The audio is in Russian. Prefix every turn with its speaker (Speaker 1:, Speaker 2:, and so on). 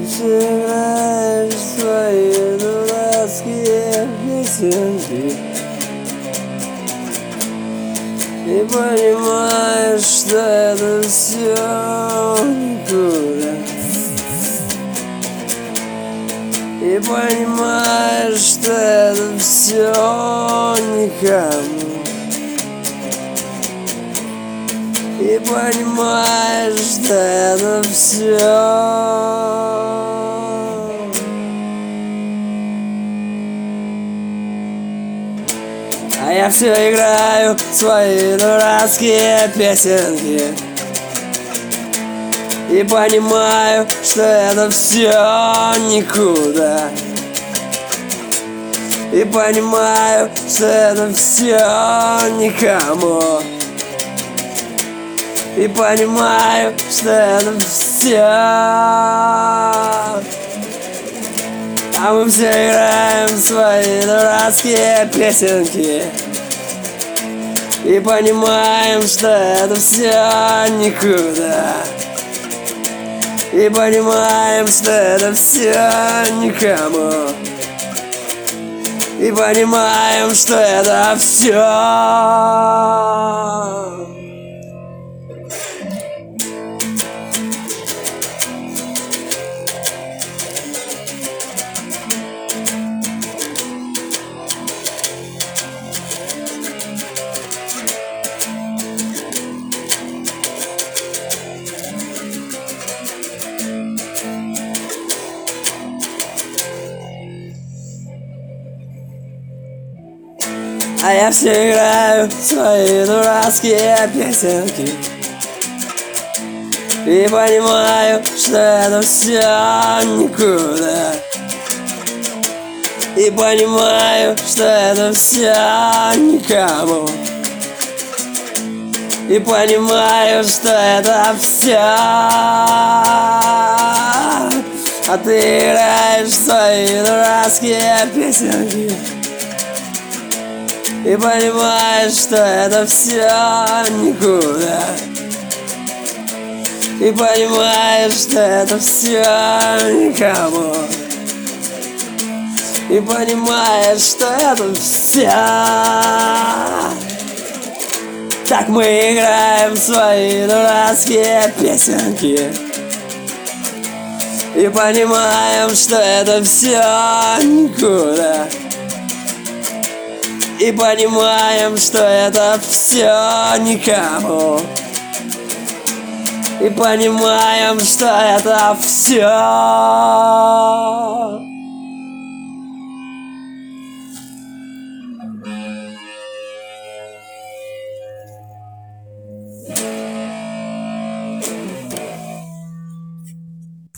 Speaker 1: Сыграешь свои дурацкие песенки и понимаешь, что это все никуда. И понимаешь, что это все никому. И понимаешь, что это все. А я все играю свои дурацкие песенки и понимаю, что это все никуда. И понимаю, что это все никому. И понимаю, что это все. А мы все играем свои дурацкие песенки и понимаем, что это все никуда. И понимаем, что это все никому. И понимаем, что это все. А я все играю свои дурацкие песенки и понимаю, что это все никуда. И понимаю, что это все никому. И понимаю, что это все. А ты играешь свои дурацкие песенки и понимаешь, что это все никуда. И понимаешь, что это все никому. И понимаешь, что это все. Так мы играем свои дурацкие песенки и понимаем, что это все никуда. И понимаем, что это все никому. И понимаем, что это все.